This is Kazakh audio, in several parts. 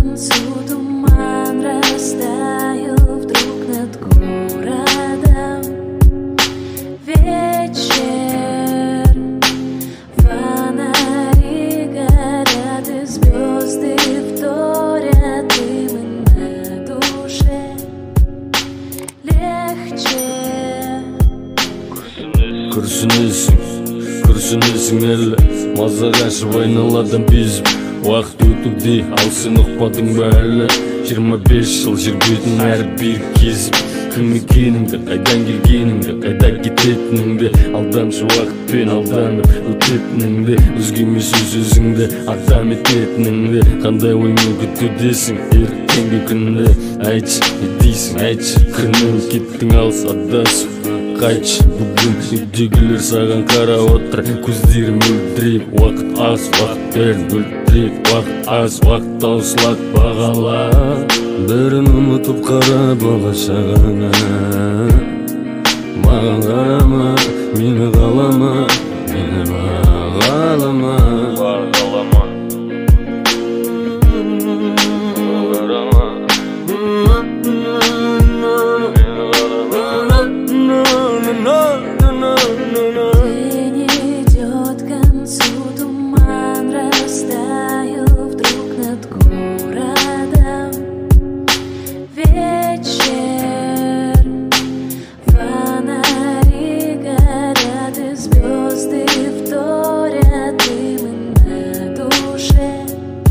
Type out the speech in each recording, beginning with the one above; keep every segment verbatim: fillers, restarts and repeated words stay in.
концу туман, растаял вдруг над городом. Вечер, фонари горят, и звезды вторят им на душе. Легче. Күрсінесің, күрсінесің әлі мазаға ашып айналадан безіп. Уақыт өтуде, ал сен ұқпадың ба әлі? жиырма бес жыл жер бетін әрбір кезіп. Кім екеніңді, қайдан келгеніңді, қайда кететініңді, алдамшы уақытпен алданып өтетініңді, өзгеме сөз өзіңді адам ететініңді, қандай оймен күтудесің ертеңгі күнді. Айтшы, не дейсің, айтшы, күнің кеттің алыс адасып. Қайтшы, бүгін үйдегілер саған қара отыр, көздері мөлдіреп. Уақыт аз, уақыт бәрін өлтірек, уақыт аз, уақыт таусылады бағала. Бәрін ұмытып қара болашағыңа. Маған қарама, мені қалама, мені бағалама. День идет к концу, туман растаял вдруг над городом. Вечер, фонари горят, и звезды вторят им на душе.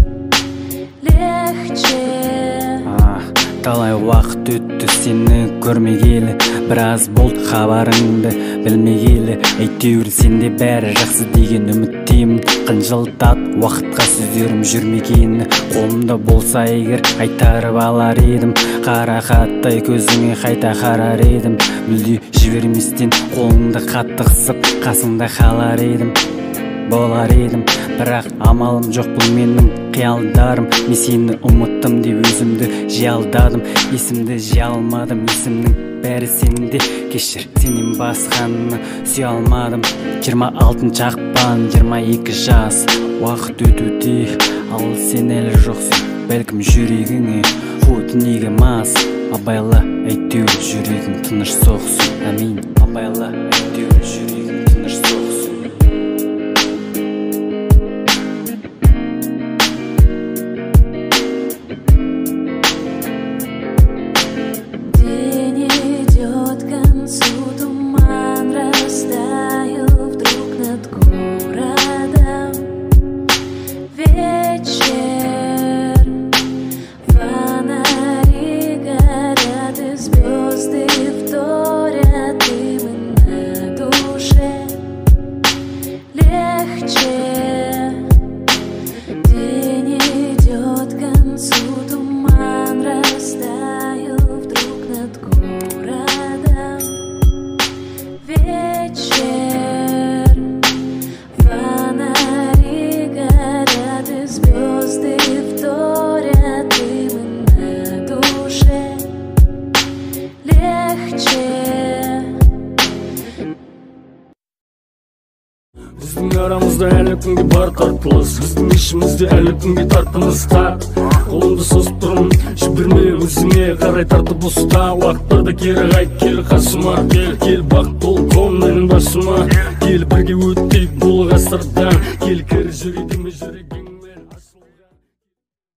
Легче. Талай уақыт өтті сені көрмегелі, біраз болды хабарыңды білмегелі. Әйтеуір сенде бәрі жақсы деген үміттеймін. Қынжылтат уақытқа сөздерім жүрмегені, қолымда болса егер қайтарып алар едім. Қара хаттай көзіңе қайта қарар едім, мүлде жіберместен қолыңды қатты қысып қасыңда қалар едім. Болар едім, бірақ амалым жоқ, бұл менің қиялдарым. Мен сені ұмыттым деп өзімді жей алдадым, есімді жей алмадым, есімнің бәрі сенде. Кешір, сенен басқаны сүйе алмадым. Жиырма алтыншы ақпан, жиырма екі жас, уақыт өтуде, ал сен әлі жоқсың. Бәлкім жүрегіңе қу дүниеге мас. Абайла, әйтеуір жүрегің тыныш соқсын. Әмин. Абайла, әйтеуір жүрегің тыныш соқсын. Біздің арамызда әлі күнге бар тартылыс, біздің ішімізде әлі күнге тартымыз тар. Қолымды созып тұрмын, жіберме өзіңе қарай тартып ұста. Уақыттарда кері қайт, кел қасыма, кел, кел бақыт толы қом менің басыма. Кел бірге өттейік бұл ғасырдан, кел кері жүрейік.